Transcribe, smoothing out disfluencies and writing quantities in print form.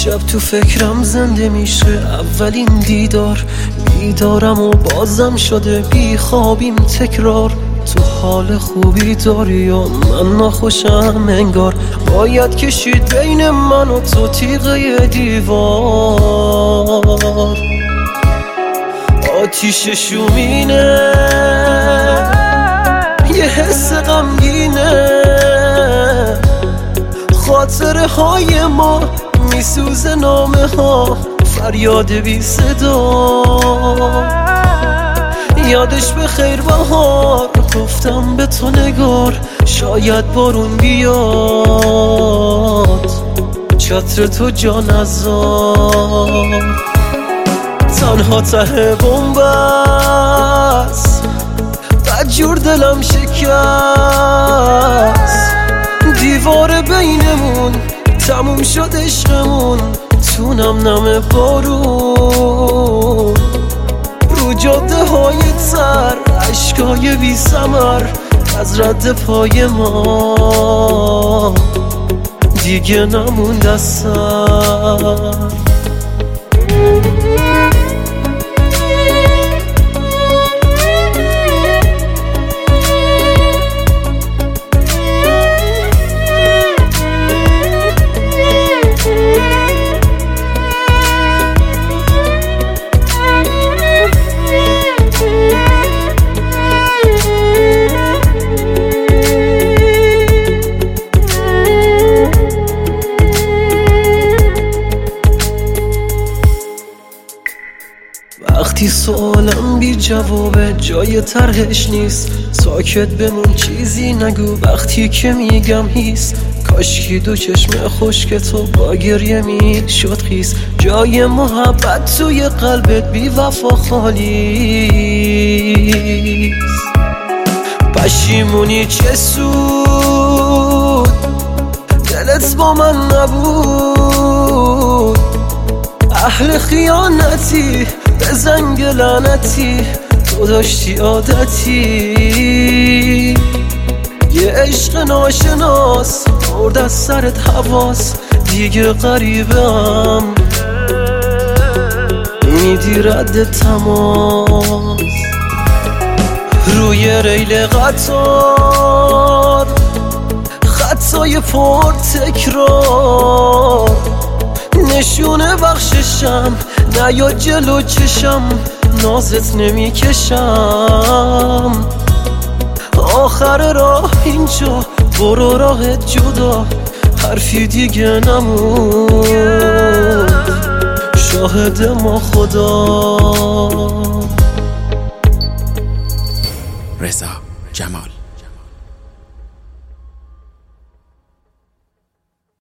شب تو فکرم زنده میشه اولین بیدارم و بازم شده بی خوابیم تکرار. تو حال خوبی داری یا من ناخوشم انگار، باید کشید بین من و تو تیغه دیوار. آتیش شومینه یه حس غمگینه، خاطره های ما میسوزه، نامه ها فریاد بی صدا. یادش به خیر بهار گفتم به تو نگار، شاید بارون بیاد چتر تو جا نذار. تنها ته بومبست بدجور دلم شکست، دیوار بینمون تموم شد عشقمون، تونم نم بارون رو جاده های تر، عشقای بی ثمر از رد پای ما دیگه نموند اثر. وقتی سوالم بی جوابه جای طرحش نیست، ساکت بمون چیزی نگو وقتی که میگم هیست. کاشکی دو چشم خشک تو با گریه میشد خیس، جای محبت توی قلبت بی وفا خالیست. پشیمونی چه سود دلت با من نبود، اهل خیانتی به زنگ لعنتی تو داشتی عادتی. یه عشق ناشناس برد از سرت حواس، دیگه غریبم میدی رد تماس. روی ریل قطار خطای پر تکرار، نشونه بخششم نیا جلو چشم، نازت نمی کشم. آخر راه اینجا برو راهت جدا، حرفی دیگه نمون، شاهد ما خدا.